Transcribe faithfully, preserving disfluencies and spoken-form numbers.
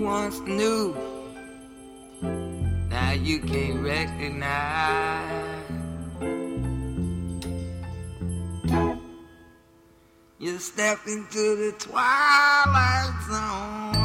once knew, now you can't recognize. You stepped into the twilight zone.